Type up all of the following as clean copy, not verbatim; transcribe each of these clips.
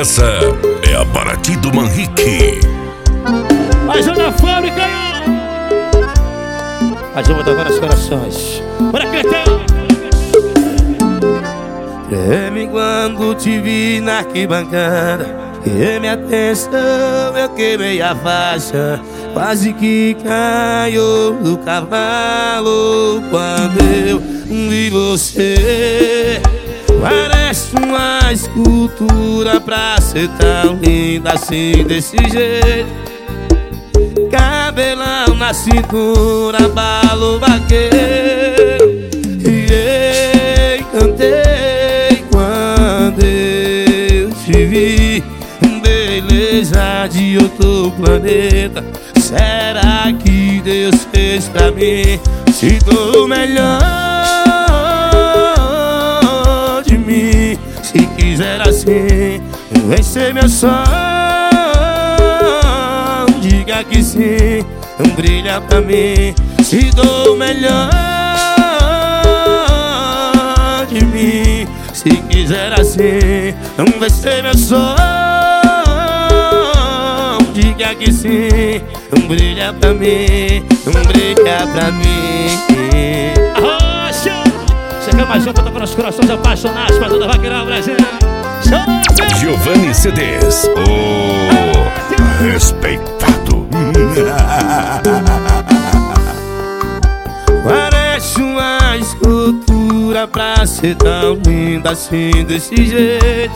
Essa é a Paraty do Manrique. Mais uma na fábrica. Mais uma tocando os corações. Bora, Cletão! Treme quando te vi na arquibancada, queimei a atenção, eu queimei a faixa. Quase que caiu do cavalo quando eu vi você. Parece uma escultura pra ser tão linda assim, desse jeito. Cabelão na cintura, balo vaqueiro. E encantei quando eu te vi. Beleza de outro planeta. Será que Deus fez pra mim? Se tô melhor de mim. Se quiser assim, vem ser meu sonho. Diga que sim, brilha pra mim. Se tô melhor de mim. Se quiser assim, vem ser meu sonho. Diga que sim, brilha pra mim, brilha pra mim. Arrocha! Chega mais um pra tocar nos corações apaixonados pra toda Vaqueirão Brasil. Giovanni CDs, o respeitado. Parece uma escultura pra ser tão linda assim, desse jeito.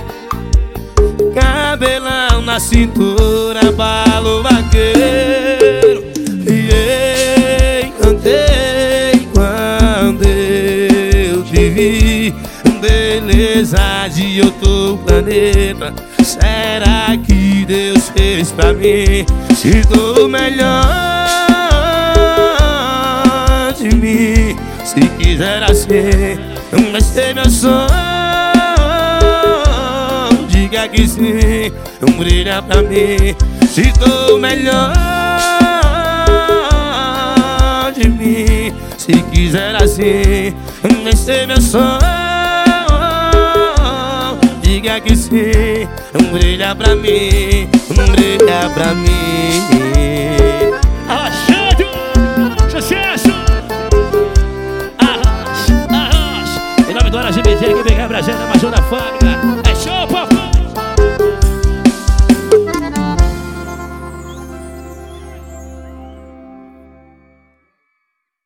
Cabelão na cintura, balo vaqueiro. E encantei quando eu te vi. Beleza de outro planeta. Será que Deus fez pra mim? Se tô melhor de mim. Se quiser assim, vai ser meu sonho. Diga que sim, brilha pra mim. Se tô melhor de mim. Se quiser assim, vai ser meu sonho. Diga que sim, brilha pra mim, brilha pra mim. Arrochando! Sucesso! Arrocha, arrocha! Em nome do Hora GBG, que vem Brasil, mais uma da fábrica.